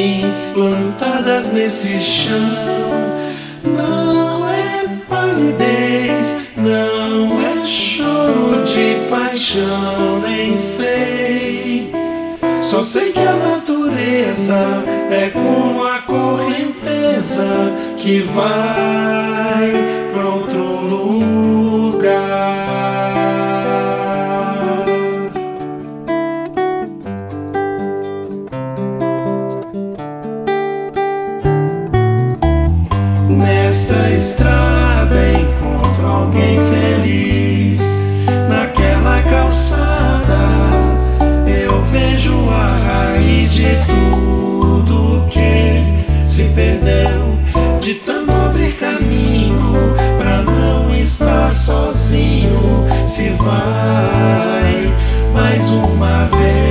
sementes plantadas nesse chão. Não é palidez, não é choro de paixão, nem sei. Só sei que a natureza é como a correnteza que vai pra outro lugar. Nessa estrada encontro alguém feliz. Naquela calçada eu vejo a raiz de tudo que se perdeu, de tão nobre caminho, pra não estar sozinho. Se vai mais uma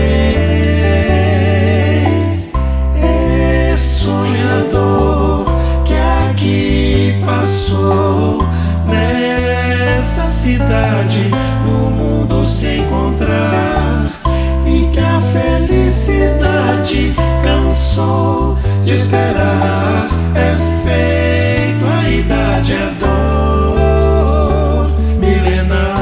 vez, é sonhador que aqui passou nessa cidade, no mundo se encontrar, e que a felicidade cansou de esperar. É feito, a idade é dor milenar.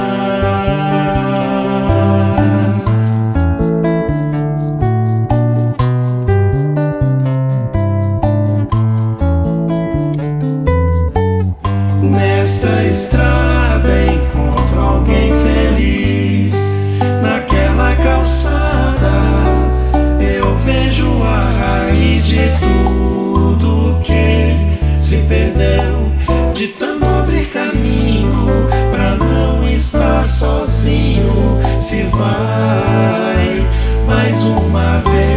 Nessa estrada encontro alguém feliz. Naquela calçada eu vejo a raiz de tudo que se perdeu, de tão nobre caminho, pra não estar sozinho. Se vai mais uma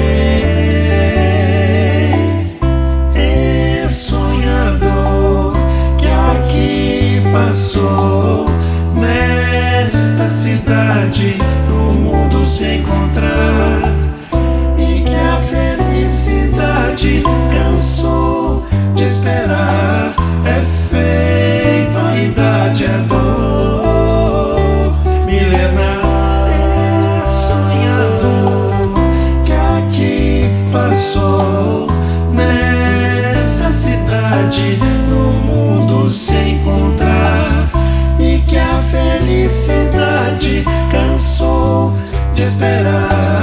vez, é sonhador que aqui passou nesta cidade, no mundo se encontrar, e que a felicidade cansou de esperar. É feito, a idade é dor milenar. É sonhador que aqui passou nessa cidade, no mundo se encontrar, e que a felicidade cansou de esperar.